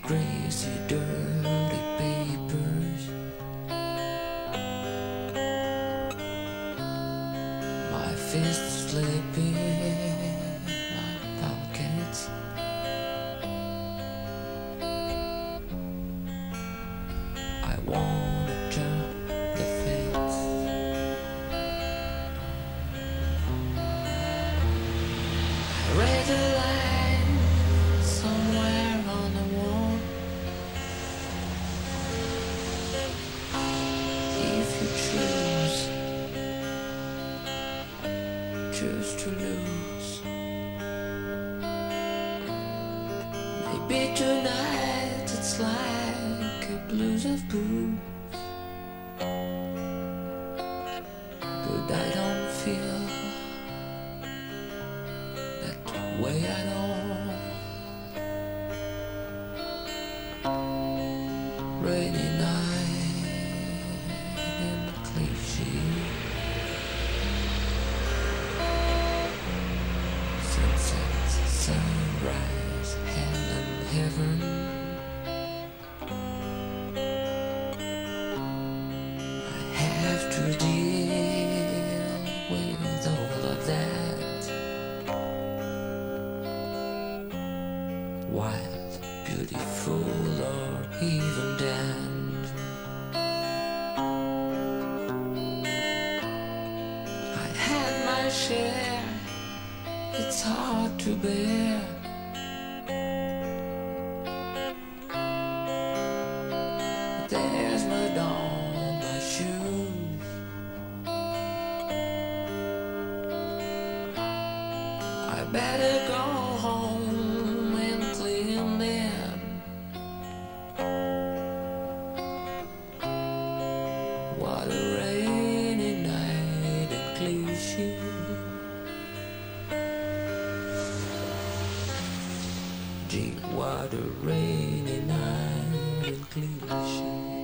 greasy, dirty papers. My fists slipping my pockets. I wanna jump the fence. I read the line somewhere on the wall. If you choose to lose, maybe tonight it's like a blues of booze. But I don't feel that way at all. Rainy night in Clichy. Sunset, sunrise, hell and heaven. I have to deal with all of that. Wild, beautiful, or even damned. I had my share, it's hard to bear. There's mud on my shoes. I better go home and clean them. What a rainy night in Clichy. Gee, what a rainy night in Clichy.